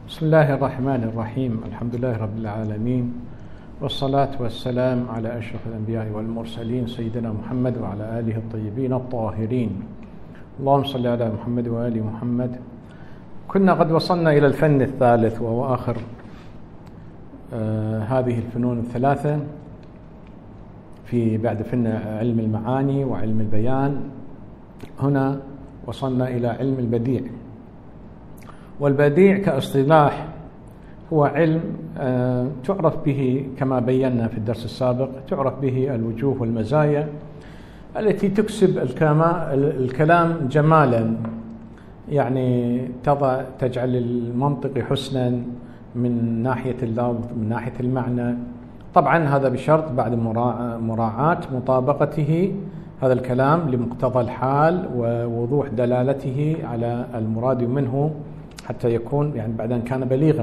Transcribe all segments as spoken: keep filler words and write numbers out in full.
بسم الله الرحمن الرحيم. الحمد لله رب العالمين، والصلاة والسلام على أشرف الأنبياء والمرسلين سيدنا محمد وعلى آله الطيبين الطاهرين. اللهم صل على محمد وآل محمد. كنا قد وصلنا إلى الفن الثالث وهو آخر آه هذه الفنون الثلاثة في بعد فن علم المعاني وعلم البيان. هنا وصلنا إلى علم البديع، والبديع كاصطلاح هو علم آه تعرف به كما بينا في الدرس السابق، تعرف به الوجوه والمزايا التي تكسب الكلام جمالا، يعني تضع تجعل المنطق حسنا من ناحية اللفظ من ناحية المعنى. طبعا هذا بشرط بعد مراعاة مطابقته هذا الكلام لمقتضى الحال ووضوح دلالته على المراد منه حتى يكون يعني بعد أن كان بليغا.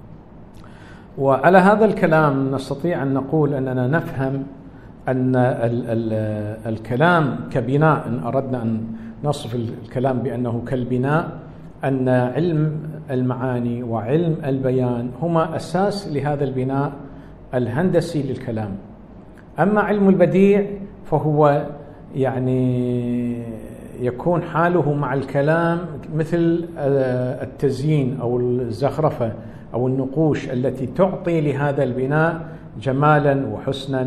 وعلى هذا الكلام نستطيع أن نقول أننا نفهم أن ال ال الكلام كبناء، إن أردنا أن نصف الكلام بأنه كالبناء، أن علم المعاني وعلم البيان هما أساس لهذا البناء الهندسي للكلام. أما علم البديع فهو يعني يكون حاله مع الكلام مثل التزيين أو الزخرفة أو النقوش التي تعطي لهذا البناء جمالا وحسنا.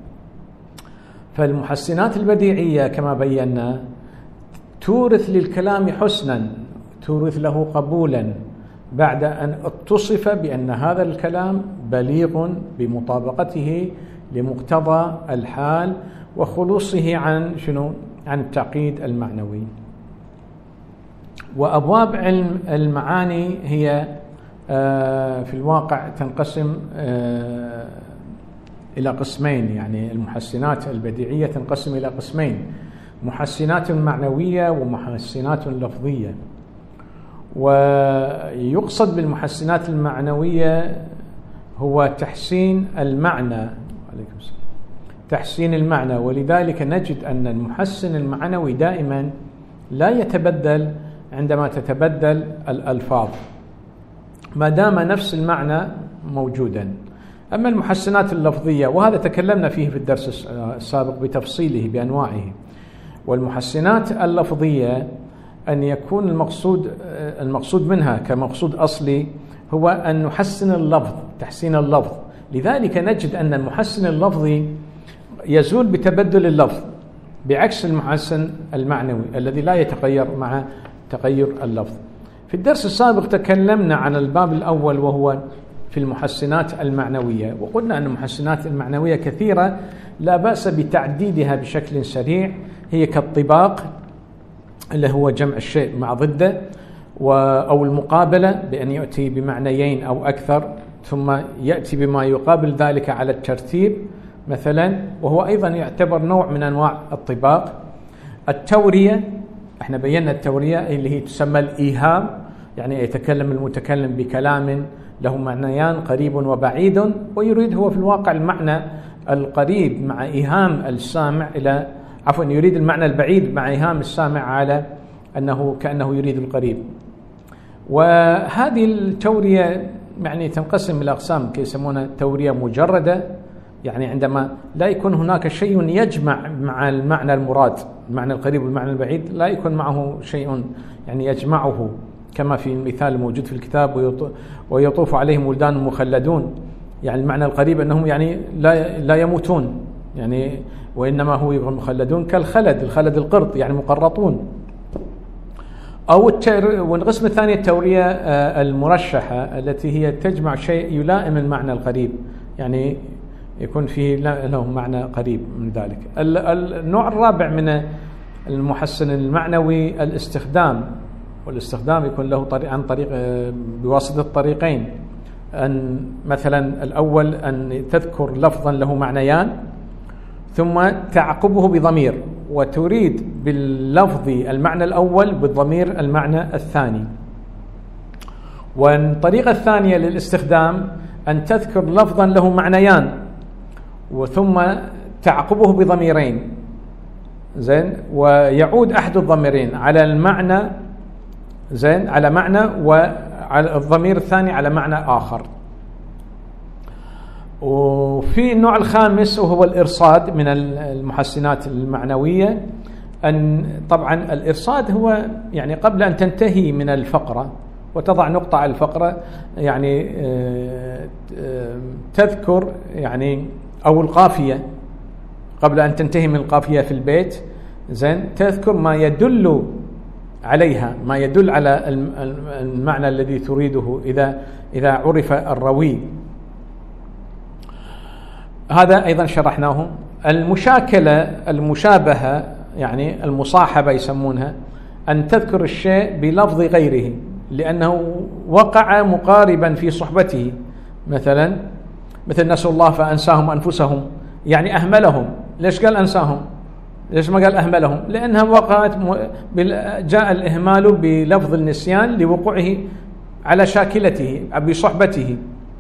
فالمحسنات البديعية كما بينا تورث للكلام حسنا، تورث له قبولا بعد أن اتصف بأن هذا الكلام بليغ بمطابقته لمقتضى الحال وخلوصه عن شنو؟ عن التعقيد المعنوي. وأبواب علم المعاني هي في الواقع تنقسم إلى قسمين، يعني المحسنات البديعية تنقسم إلى قسمين: محسنات معنوية ومحسنات لفظية. ويقصد بالمحسنات المعنوية هو تحسين المعنى، عليكم السلام، تحسين المعنى. ولذلك نجد أن المحسن المعنوي دائما لا يتبدل عندما تتبدل الألفاظ ما دام نفس المعنى موجودا. أما المحسنات اللفظية وهذا تكلمنا فيه في الدرس السابق بتفصيله بأنواعه، والمحسنات اللفظية أن يكون المقصود المقصود منها كمقصود أصلي هو أن نحسن اللفظ، تحسين اللفظ. لذلك نجد أن المحسن اللفظي يزول بتبدل اللفظ بعكس المحسن المعنوي الذي لا يتغير مع تغير اللفظ. في الدرس السابق تكلمنا عن الباب الأول وهو في المحسنات المعنوية، وقلنا أن المحسنات المعنوية كثيرة لا بأس بتعديدها بشكل سريع. هي كالطباق اللي هو جمع الشيء مع ضده، أو المقابلة بأن يأتي بمعنيين أو أكثر ثم يأتي بما يقابل ذلك على الترتيب مثلا، وهو أيضا يعتبر نوع من أنواع الطباق. التورية، احنا بينا التورية اللي هي تسمى الإيهام، يعني يتكلم المتكلم بكلام له معنيان قريب وبعيد، ويريد هو في الواقع المعنى القريب مع إيهام السامع إلى عفوا يريد المعنى البعيد مع إيهام السامع على أنه كأنه يريد القريب. وهذه التورية يعني تنقسم إلى أقسام يسمونها تورية مجردة، يعني عندما لا يكون هناك شيء يجمع مع المعنى المراد، المعنى القريب والمعنى البعيد لا يكون معه شيء يعني يجمعه، كما في المثال الموجود في الكتاب: ويطوف عليهم ولدان مخلدون، يعني المعنى القريب أنهم يعني لا لا يموتون، يعني وإنما هو مخلدون كالخلد، الخلد القرط يعني مقرطون. أو والقسم الثاني التورية المرشحة التي هي تجمع شيء يلائم المعنى القريب، يعني يكون فيه له معنى قريب من ذلك. النوع الرابع من المحسن المعنوي الاستخدام، والاستخدام يكون له طريق عن طريق بواسطة طريقين: أن مثلا الأول أن تذكر لفظا له معنيان ثم تعقبه بضمير، وتريد باللفظ المعنى الأول بالضمير المعنى الثاني. والطريقة الثانية للاستخدام أن تذكر لفظا له معنيان وثم تعقبه بضميرين، زين، ويعود أحد الضميرين على المعنى زين على معنى على الضمير الثاني على معنى آخر. وفي النوع الخامس وهو الإرصاد من المحسنات المعنوية. أن طبعا الإرصاد هو يعني قبل أن تنتهي من الفقرة وتضع نقطة على الفقرة يعني تذكر يعني أو القافية قبل أن تنتهي من القافية في البيت زين تذكر ما يدل عليها، ما يدل على المعنى الذي تريده إذا إذا عرف الروي. هذا أيضا شرحناه. المشاكلة المشابهة يعني المصاحبة يسمونها، أن تذكر الشيء بلفظ غيره لأنه وقع مقاربا في صحبته. مثلا مثل نسوا الله فأنساهم أنفسهم، يعني أهملهم. ليش قال أنساهم؟ ليش ما قال أهملهم؟ لأنها وقعت جاء الإهمال بلفظ النسيان لوقوعه على شاكلته بصحبته.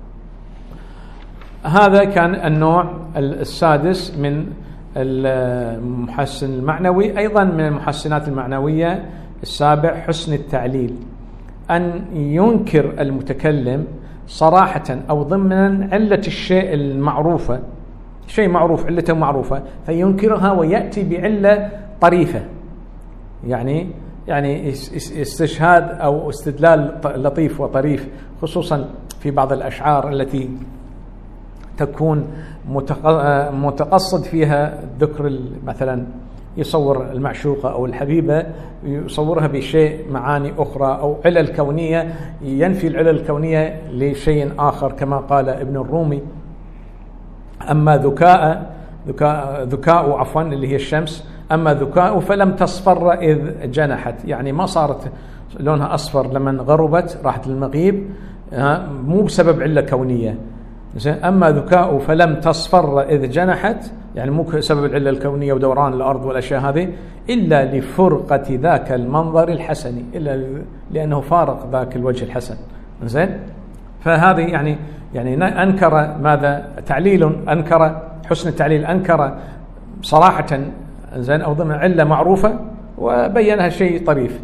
هذا كان النوع السادس من المحسن المعنوي. أيضا من المحسنات المعنوية السابع حسن التعليل، أن ينكر المتكلم صراحة أو ضمنا علة الشيء المعروفة، شيء معروف علته معروفة فينكرها ويأتي بعلة طريفة، يعني يعني استشهاد أو استدلال لطيف وطريف، خصوصا في بعض الأشعار التي تكون متقصد فيها ذكر مثلا يصور المعشوقة أو الحبيبة يصورها بشيء معاني أخرى أو علل كونية، ينفي العلل الكونية لشيء آخر كما قال ابن الرومي: أما ذكاء ذكاء, ذكاء عفوا اللي هي الشمس، أما ذكاء فلم تصفر إذ جنحت، يعني ما صارت لونها أصفر لما غربت راحت للمغيب، مو بسبب علة كونية. أما ذكاء فلم تصفر إذ جنحت، يعني مو بسبب العلة الكونية ودوران الأرض والأشياء هذه، إلا لفرقة ذاك المنظر الحسن، إلا لأنه فارق ذاك الوجه الحسن. زين، فهذه يعني يعني أنكر ماذا؟ تعليل، أنكر حسن التعليل، أنكر صراحة زين أو ضمن علة معروفة وبينها شيء طريف.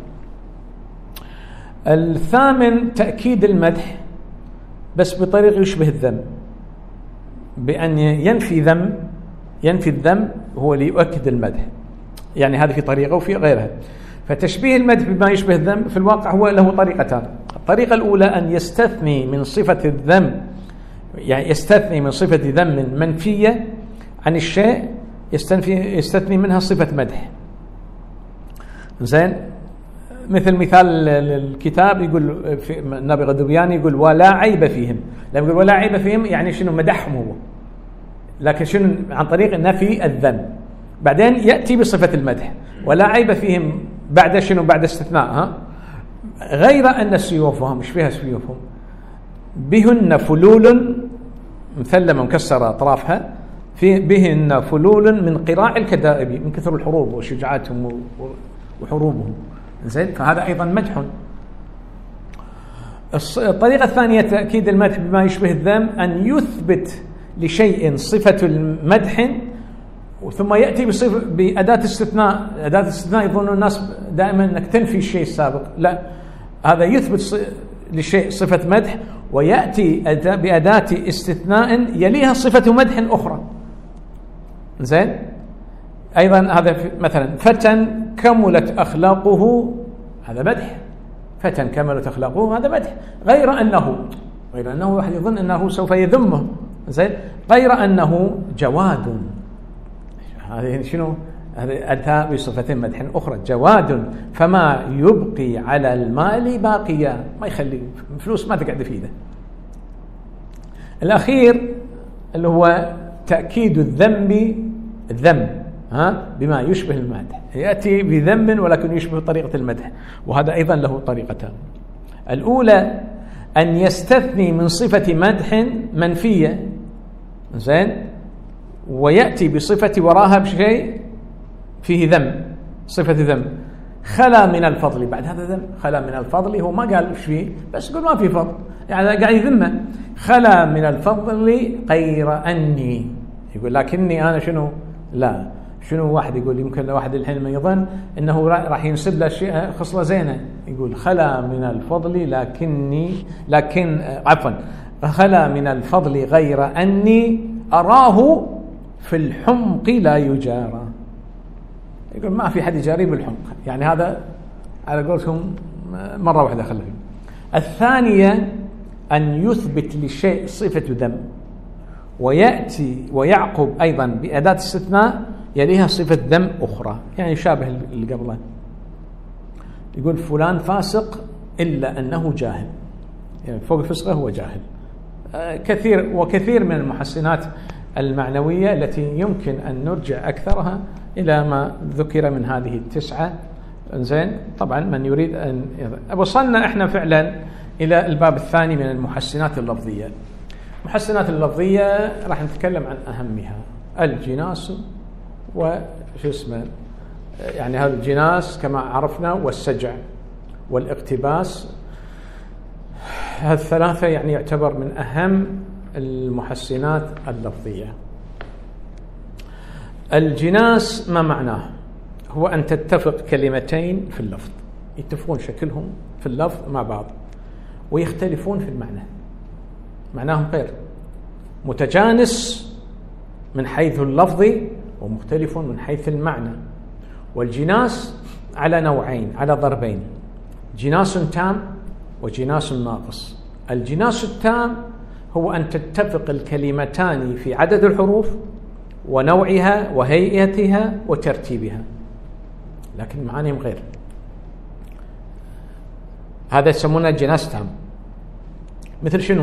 الثامن تأكيد المدح بس بطريقة يشبه الذم، بأن ينفي ذم ينفي الذم هو ليؤكد المدح، يعني هذه في طريقة وفي غيرها. فتشبيه المدح بما يشبه الذم في الواقع هو له طريقتان. الطريقة الأولى أن يستثني من صفة الذم، يعني يستثني من صفة ذم منفية عن الشيء، يستثني منها صفة مدح. زين، مثل مثال الكتاب يقول في النابغة الذبياني يقول ولا عيب فيهم، لما يقول ولا عيب فيهم يعني شنو؟ مدحهم هو، لكن شنو؟ عن طريق نفي الذم. بعدين يأتي بصفة المدح ولا عيب فيهم بعد شنو؟ بعد استثناء، ها؟ غير أن سيوفهم، مش فيها سيوفهم، بهن فلول مثلمة مكسرة أطرافها، في بهن فلول من قراع الكدائب، من كثر الحروب وشجاعتهم وحروبهم. زين، فهذا أيضا مدح. الطريقة الثانية تأكيد المدح بما يشبه الذم، أن يثبت لشيء صفة المدح ثم يأتي بصفة بأداة استثناء. أداة استثناء يظن الناس دائما أنك تنفي الشيء السابق، لا، هذا يثبت لشيء صفة مدح ويأتي بأداة استثناء يليها صفة مدح أخرى. زين، أيضا هذا مثلا فتى كملت أخلاقه، هذا مدح، فتى كملت أخلاقه هذا مدح، غير أنه غير أنه واحد يظن أنه سوف يذمه. زين، غير أنه جواد، هذه شنو؟ هذا أتى بصفة مدح أخرى، جواد فما يبقي على المال باقيا، ما يخلي فلوس ما تقعد في إيده. الأخير اللي هو تأكيد الذنب الذم ها بما يشبه المدح، يأتي بذم ولكن يشبه طريقة المدح، وهذا أيضا له طريقتان. الأولى أن يستثني من صفة مدح منفية، زين، ويأتي بصفة وراها بشيء فيه ذم، صفة ذم، خلا من الفضل. بعد هذا ذم، خلا من الفضل، هو ما قال ايش فيه بس يقول ما في فضل، يعني قاعد يذمه. خلا من الفضل غير أني، يقول لكني أنا شنو؟ لا، شنو واحد يقول يمكن واحد الحين ما يظن أنه راح ينسب له شيء خصلة زينة، يقول خلا من الفضل لكني لكن عفوا خلا من الفضل غير أني أراه في الحمق لا يجارى. يقول ما في حد يجاري بالحمق، يعني هذا على قولتهم مرة واحدة خلفه. الثانية أن يثبت لشيء صفة ذم ويأتي ويعقب أيضا بأداة استثناء يليها صفة ذم أخرى، يعني شابه اللي قبله. يقول فلان فاسق إلا أنه جاهل، يعني فوق الفسقة هو جاهل. كثير وكثير من المحسنات المعنوية التي يمكن أن نرجع أكثرها إلى ما ذكر من هذه التسعة. زين، طبعا من يريد أن وصلنا إحنا فعلا إلى الباب الثاني من المحسنات اللفظية. المحسنات اللفظية راح نتكلم عن أهمها الجناس وشو اسمه، يعني هذا الجناس كما عرفنا والسجع والاقتباس، هذه الثلاثة يعني يعتبر من أهم المحسنات اللفظية. الجناس ما معناه؟ هو أن تتفق كلمتين في اللفظ، يتفقون شكلهم في اللفظ مع بعض ويختلفون في المعنى، معناهم غير متجانس من حيث اللفظ ومختلف من حيث المعنى. والجناس على نوعين، على ضربين، جناس تام وجناس ناقص. الجناس التام هو أن تتفق الكلمتان في عدد الحروف ونوعها وهيئتها وترتيبها، لكن معانيهم غير، هذا يسمونه جناس تام. مثل شنو؟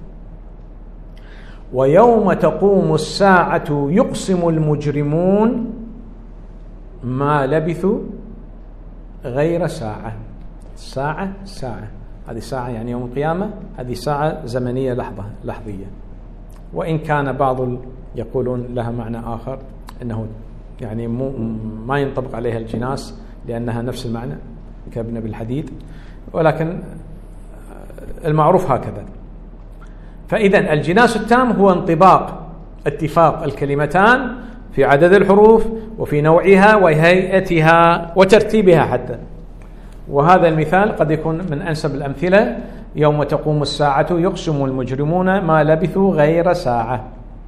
ويوم تقوم الساعة يقسم المجرمون ما لبثوا غير ساعة. ساعة ساعة، هذه ساعة يعني يوم القيامة، هذه ساعة زمنية لحظة لحظية، وإن كان بعض يقولون لها معنى آخر أنه يعني مو ما ينطبق عليها الجناس لأنها نفس المعنى كابن بالحديد، ولكن المعروف هكذا. فإذا الجناس التام هو انطباق اتفاق الكلمتان في عدد الحروف وفي نوعها وهيئتها وترتيبها حتى. وهذا المثال قد يكون من أنسب الأمثلة، يوم تقوم الساعة يقسم المجرمون ما لبثوا غير ساعة.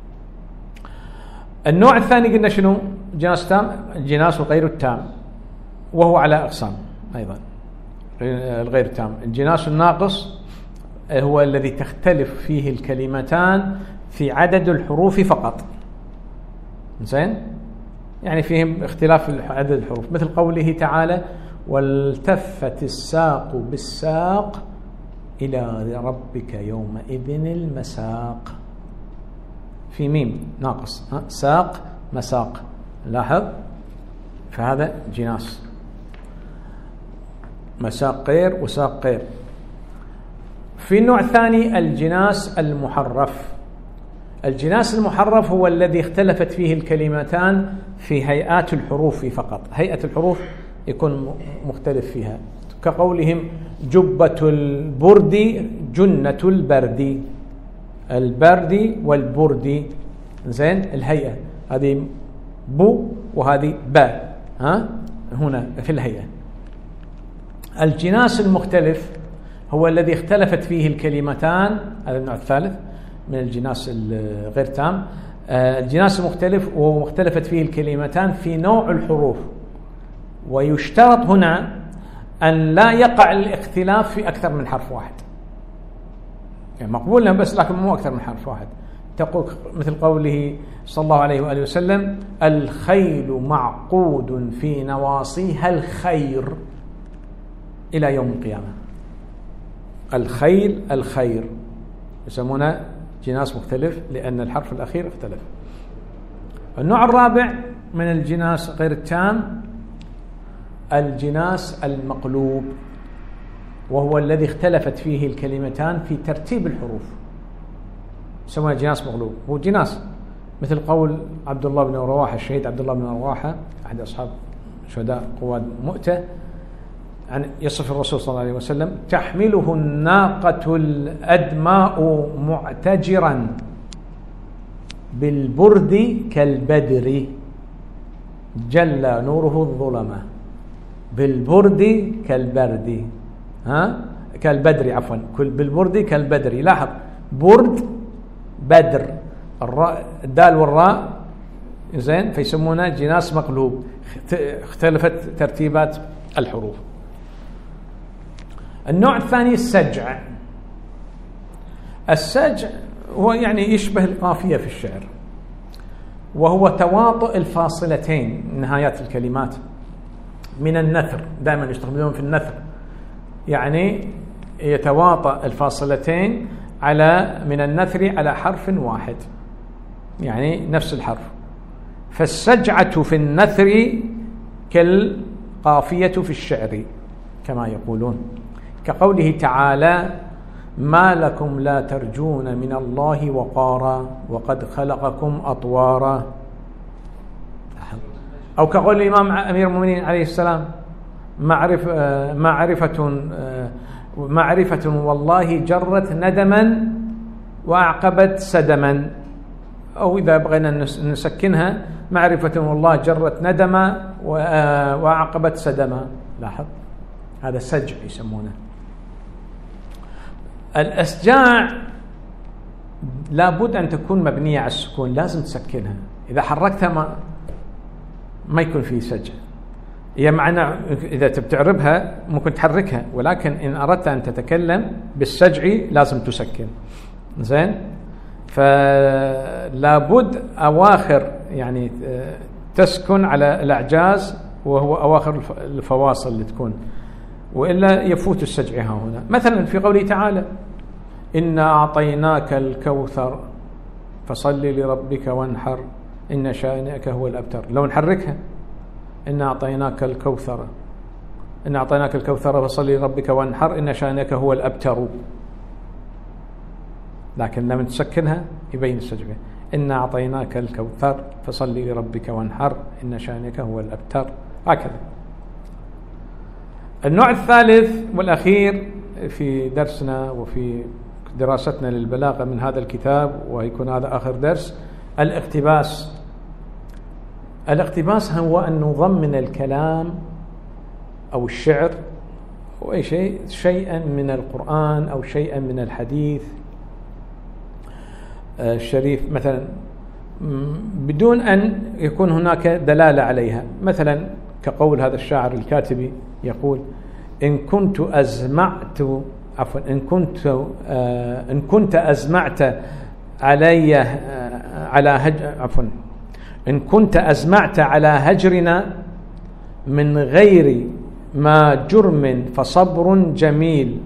النوع الثاني قلنا شنو؟ جناس تام، الجناس غير التام، وهو على أقسام أيضا الغير التام. الجناس الناقص هو الذي تختلف فيه الكلمتان في عدد الحروف فقط، زين، يعني فيهم اختلاف في عدد الحروف، مثل قوله تعالى والتفت الساق بالساق إلى ربك يومئذ المساق، في ميم ناقص، ها؟ ساق مساق، لاحظ، فهذا جناس، مساق غير وساق غير. في النوع الثاني الجناس المحرف. الجناس المحرف هو الذي اختلفت فيه الكلمتان في هيئات الحروف فقط، هيئة الحروف يكون مختلف فيها، كقولهم جبة البرد جنة البرد، البرد والبرد، زين، الهيئة هذه بو وهذه با، ها هنا في الهيئة. الجناس المختلف هو الذي اختلفت فيه الكلمتان، هذا النوع الثالث من الجناس الغير تام. الجناس المختلف وهو مختلفت فيه الكلمتان في نوع الحروف، ويشترط هنا أن لا يقع الاختلاف في أكثر من حرف واحد، يعني مقبول بس لكن مو أكثر من حرف واحد. تقول مثل قوله صلى الله عليه وآله وسلم الخيل معقود في نواصيها الخير إلى يوم القيامة، الخيل الخير، يسمونه جناس مختلف لأن الحرف الأخير اختلف. النوع الرابع من الجناس غير التام الجناس المقلوب، وهو الذي اختلفت فيه الكلمتان في ترتيب الحروف، يسمونه جناس مقلوب. هو جناس مثل قول عبد الله بن رواحة، الشهيد عبد الله بن رواحة أحد أصحاب شهداء قواد مؤتة، عن يصف الرسول صلى الله عليه وسلم تحمله الناقة الأدماء معتجرا بالبرد كالبدر، جل نوره الظلمة، بالبرد كالبرد، ها كالبدر عفوا، كل بالبرد كالبدر. لاحظ برد بدر، الراء الدال والراء زين، فيسمونه جناس مقلوب، اختلفت ترتيبات الحروف. النوع الثاني السجع. السجع هو يعني يشبه القافية في الشعر، وهو تواطؤ الفاصلتين نهايات الكلمات من النثر، دائما يستخدمون في النثر، يعني يتواطأ الفاصلتين على من النثر على حرف واحد، يعني نفس الحرف. فالسجعة في النثر كالقافية في الشعر كما يقولون، كقوله تعالى: ما لكم لا ترجون من الله وقارا وقد خلقكم أطوارا. أو كقول الإمام أمير المؤمنين عليه السلام: معرف معرفة معرفة والله جرت ندما وأعقبت سدما. أو إذا بغينا نسكنها: معرفة والله جرت ندما وأعقبت سدما. لاحظ، هذا سجع يسمونه. الأسجاع لابد أن تكون مبنية على السكون، لازم تسكنها، إذا حركتها ما ما يكون فيه سجع. هي معنى إذا تبتعربها ممكن تحركها، ولكن إن أردت أن تتكلم بالسجع لازم تسكن. زين، فلابد أواخر يعني تسكن على الأعجاز، وهو أواخر الفواصل اللي تكون، وإلا يفوت السجع هنا. مثلا في قوله تعالى: إنا أعطيناك الكوثر فصل لربك وانحر إن شانئك هو الأبتر. لو نحركها: إنا أعطيناك الكوثر، إنا أعطيناك الكوثر فصل لربك وانحر إن شانئك هو الأبتر، لكن لما تسكنها يبين السجع. إنا أعطيناك الكوثر فصل لربك وانحر إن شانئك هو الأبتر، هكذا. النوع الثالث والأخير في درسنا وفي دراستنا للبلاغة من هذا الكتاب، ويكون هذا آخر درس، الاقتباس. الاقتباس هو أن نضمن الكلام أو الشعر أو أي شيء شيئا من القرآن أو شيئا من الحديث الشريف مثلا، بدون أن يكون هناك دلالة عليها. مثلا كقول هذا الشاعر الكاتبي يقول: إن كنت أزمعت عفوا إن كنت آه إن كنت أزمعت علي آه على هج عفوا إن كنت أزمعت على هجرنا من غير ما جرم فصبر جميل،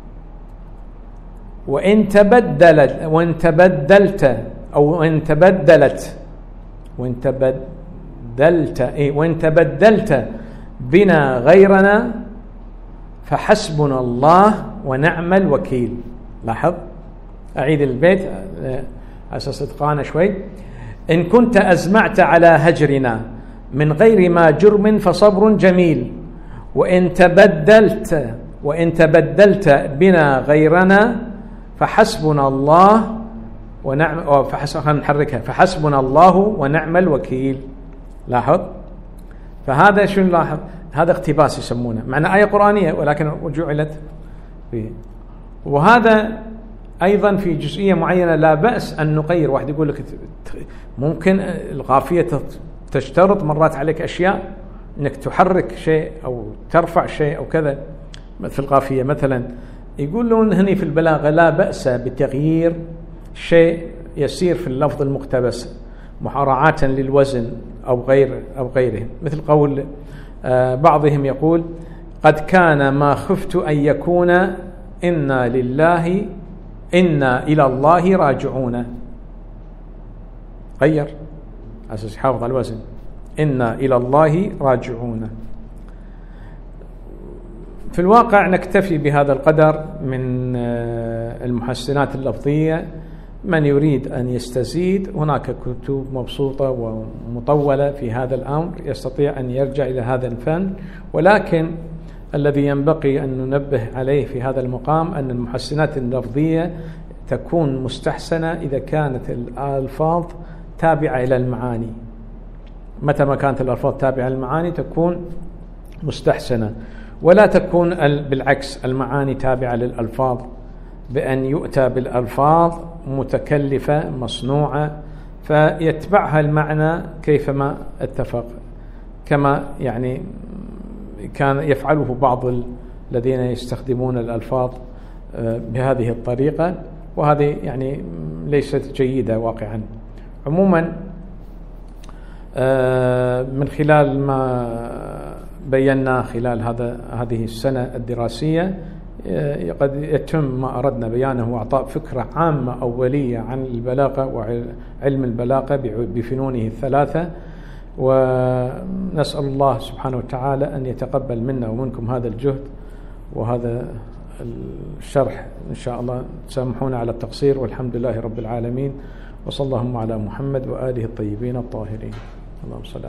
وإن تبدلت وإن تبدلت أو إن تبدلت وإن تبدلت إيه وإن تبدلت بنا غيرنا فحسبنا الله ونعم الوكيل. لاحظ، أعيد البيت على أساس إتقانه شوي. إن كنت أزمعت على هجرنا من غير ما جرم فصبر جميل، وإن تبدلت وإن تبدلت بنا غيرنا فحسبنا الله ونعم فحسب نحركها فحسبنا الله ونعم الوكيل. لاحظ، فهذا شو نلاحظ؟ هذا اقتباس يسمونه، معنى آية قرآنية ولكن جعلت به. وهذا أيضا في جزئية معينة لا بأس أن نغير. واحد يقول لك ممكن القافية تشترط مرات عليك أشياء أنك تحرك شيء أو ترفع شيء أو كذا في القافية. مثلا يقولون هني في البلاغة لا بأس بتغيير شيء يسير في اللفظ المقتبس محاراة للوزن أو غير أو غيره، مثل قول بعضهم يقول: قد كان ما خفت أن يكون إنا لله إنا إلى الله راجعون. غير أساس يحافظ على الوزن، إنا إلى الله راجعون. في الواقع نكتفي بهذا القدر من المحسنات اللفظية. من يريد أن يستزيد هناك كتب مبسوطة ومطولة في هذا الأمر، يستطيع أن يرجع إلى هذا الفن. ولكن الذي ينبغي أن ننبه عليه في هذا المقام أن المحسنات اللفظية تكون مستحسنة إذا كانت الألفاظ تابعة إلى المعاني. متى ما كانت الألفاظ تابعة للمعاني تكون مستحسنة، ولا تكون بالعكس المعاني تابعة للألفاظ بأن يؤتى بالألفاظ متكلفة مصنوعة فيتبعها المعنى كيفما اتفق، كما يعني كان يفعله بعض الذين يستخدمون الألفاظ بهذه الطريقة، وهذه يعني ليست جيدة واقعا. عموما من خلال ما بينا خلال هذا هذه السنة الدراسية قد يتم ما أردنا بيانه وإعطاء فكرة عامة أولية عن البلاغة وعلم البلاغة بفنونه الثلاثة، ونسأل الله سبحانه وتعالى أن يتقبل منا ومنكم هذا الجهد وهذا الشرح. إن شاء الله تسامحونا على التقصير، والحمد لله رب العالمين، وصلى اللهم على محمد وآله الطيبين الطاهرين. اللهم صل